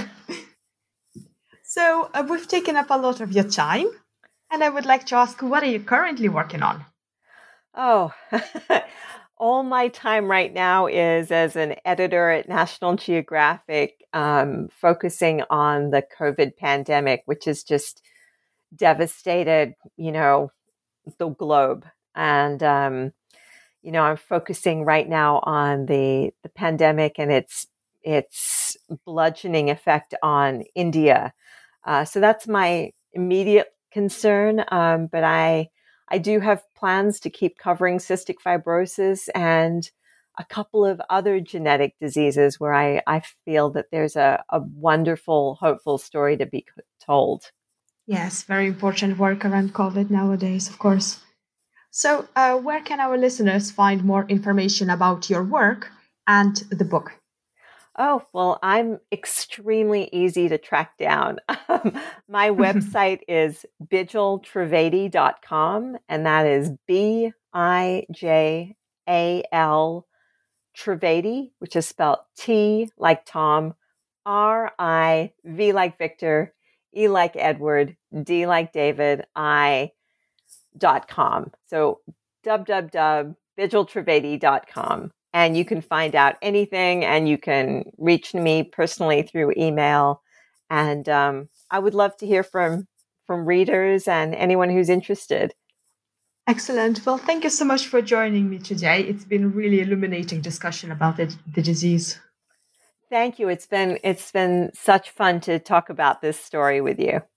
So uh, we've taken up a lot of your time, and I would like to ask, what are you currently working on? Oh, all my time right now is as an editor at National Geographic, um, focusing on the COVID pandemic, which has just devastated, you know, the globe. And um, you know, I'm focusing right now on the, the pandemic and its its bludgeoning effect on India. Uh, so that's my immediate concern. Um, but I, I do have plans to keep covering cystic fibrosis and a couple of other genetic diseases where I, I feel that there's a, a wonderful, hopeful story to be told. Yes, very important work around COVID nowadays, of course. So, uh, where can our listeners find more information about your work and the book? Oh, well, I'm extremely easy to track down. My website is bijal trivedi dot com, and that is B I J A L Trivedi, which is spelled T like Tom, R I V like Victor, E like Edward, D like David, I dot com. So w w w dot bijal trivedi dot com. And you can find out anything, and you can reach me personally through email. And um, I would love to hear from from readers and anyone who's interested. Excellent. Well, thank you so much for joining me today. It's been a really illuminating discussion about the, the disease. Thank you. It's been it's been such fun to talk about this story with you.